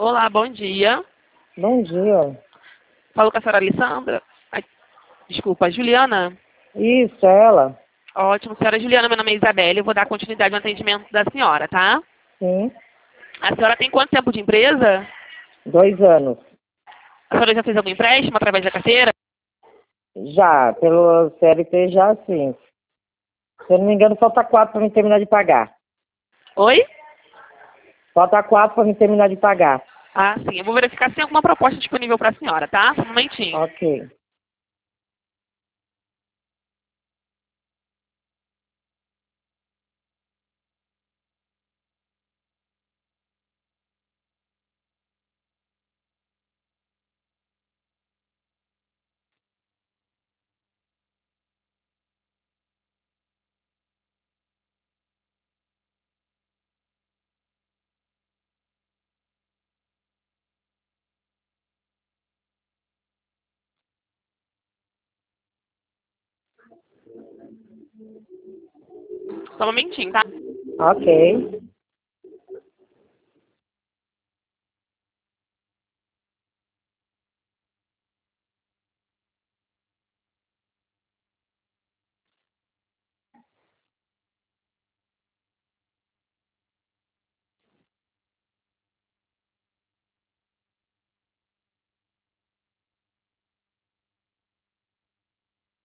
Olá, bom dia. Bom dia. Falo com a senhora Alessandra. Ai, desculpa, Juliana. Isso, é ela? Ótimo, senhora Juliana, meu nome é Isabelle. Eu vou dar continuidade no atendimento da senhora, tá? Sim. A senhora tem quanto tempo de empresa? 2 anos. A senhora já fez algum empréstimo através da carteira? Já, pelo CLT já sim. Se eu não me engano, falta 4 para me terminar de pagar. Oi? Falta 4 para me terminar de pagar. Ah, sim. Eu vou verificar se tem alguma proposta disponível para a senhora, tá? Só um momentinho. Ok. Só um momentinho, tá? Ok.